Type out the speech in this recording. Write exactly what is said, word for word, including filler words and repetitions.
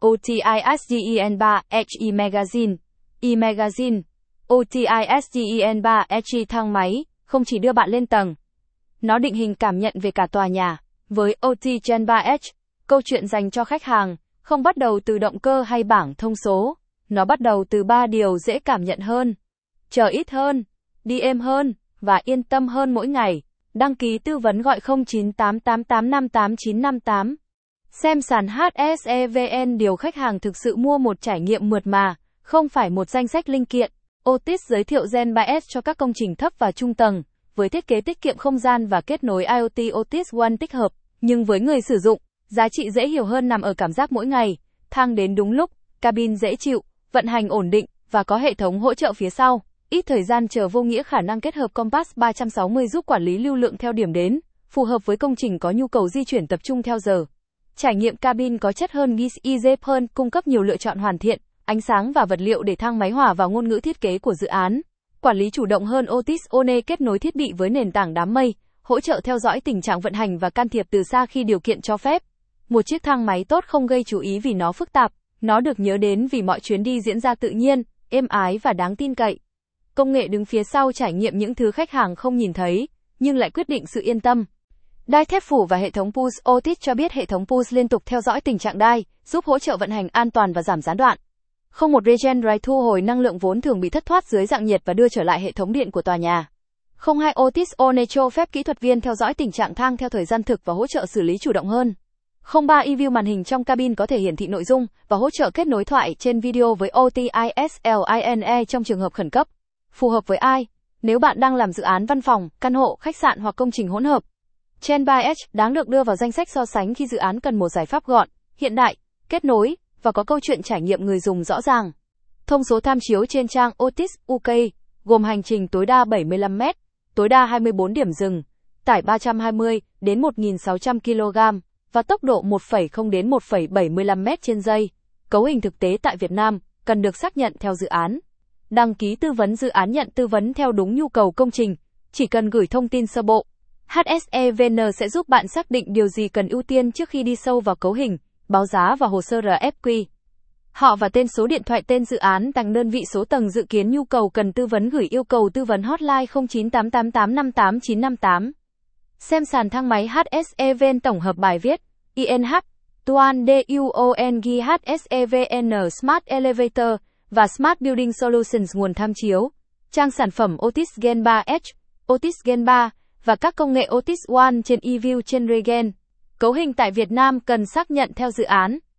OTISGEN ba H E Magazine, E-Magazine, OTISGEN ba H E thang máy, không chỉ đưa bạn lên tầng. Nó định hình cảm nhận về cả tòa nhà. Với ô tê Gen ba H, câu chuyện dành cho khách hàng, không bắt đầu từ động cơ hay bảng thông số. Nó bắt đầu từ ba điều dễ cảm nhận hơn. Chờ ít hơn, đi êm hơn, và yên tâm hơn mỗi ngày. Đăng ký tư vấn gọi không chín tám tám tám năm tám chín năm tám. Xem sàn hát ét e vê en. Điều khách hàng thực sự mua một trải nghiệm mượt mà, không phải một danh sách linh kiện. Otis giới thiệu Gen ba S cho các công trình thấp và trung tầng, với thiết kế tiết kiệm không gian và kết nối IoT Otis One tích hợp. Nhưng với người sử dụng, giá trị dễ hiểu hơn nằm ở cảm giác mỗi ngày. Thang đến đúng lúc, cabin dễ chịu, vận hành ổn định, và có hệ thống hỗ trợ phía sau. Ít thời gian chờ vô nghĩa. Khả năng kết hợp Compass ba trăm sáu mươi giúp quản lý lưu lượng theo điểm đến, phù hợp với công trình có nhu cầu di chuyển tập trung theo giờ. Trải nghiệm cabin có chất hơn, easy hơn, cung cấp nhiều lựa chọn hoàn thiện, ánh sáng và vật liệu để thang máy hòa vào ngôn ngữ thiết kế của dự án. Quản lý chủ động hơn. Otis One kết nối thiết bị với nền tảng đám mây, hỗ trợ theo dõi tình trạng vận hành và can thiệp từ xa khi điều kiện cho phép. Một chiếc thang máy tốt không gây chú ý vì nó phức tạp, nó được nhớ đến vì mọi chuyến đi diễn ra tự nhiên, êm ái và đáng tin cậy. Công nghệ đứng phía sau trải nghiệm những thứ khách hàng không nhìn thấy, nhưng lại quyết định sự yên tâm. Đai thép phủ và hệ thống Pulse. Otis cho biết hệ thống Pulse liên tục theo dõi tình trạng đai, giúp hỗ trợ vận hành an toàn và giảm gián đoạn. Không một Regenerate thu hồi năng lượng vốn thường bị thất thoát dưới dạng nhiệt và đưa trở lại hệ thống điện của tòa nhà. Không hai Otis One cho phép kỹ thuật viên theo dõi tình trạng thang theo thời gian thực và hỗ trợ xử lý chủ động hơn. Không ba eView màn hình trong cabin có thể hiển thị nội dung và hỗ trợ kết nối thoại trên video với OTISLINE trong trường hợp khẩn cấp. Phù hợp với ai? Nếu bạn đang làm dự án văn phòng, căn hộ, khách sạn hoặc công trình hỗn hợp. Gen ba H đáng được đưa vào danh sách so sánh khi dự án cần một giải pháp gọn, hiện đại, kết nối và có câu chuyện trải nghiệm người dùng rõ ràng. Thông số tham chiếu trên trang Otis u ca gồm hành trình tối đa bảy mươi lăm mét, tối đa hai mươi bốn điểm dừng, tải ba trăm hai mươi đến một nghìn sáu trăm ki lô gam và tốc độ một phẩy không đến một phẩy bảy mươi lăm mét trên giây. Cấu hình thực tế tại Việt Nam cần được xác nhận theo dự án. Đăng ký tư vấn dự án nhận tư vấn theo đúng nhu cầu công trình, chỉ cần gửi thông tin sơ bộ. hát ét e vê en sẽ giúp bạn xác định điều gì cần ưu tiên trước khi đi sâu vào cấu hình, báo giá và hồ sơ rờ ép quy. Họ và tên số điện thoại tên dự án tặng đơn vị số tầng dự kiến nhu cầu cần tư vấn gửi yêu cầu tư vấn hotline không chín tám tám tám năm tám chín năm tám. Xem sàn thang máy hát ét e vê en tổng hợp bài viết i en hát, Tuan Duong hát ét e vê en Smart Elevator và Smart Building Solutions nguồn tham chiếu. Trang sản phẩm Otis Gen ba H, Otis Gen ba và các công nghệ Otis One trên eView trên Regen. Cấu hình tại Việt Nam cần xác nhận theo dự án.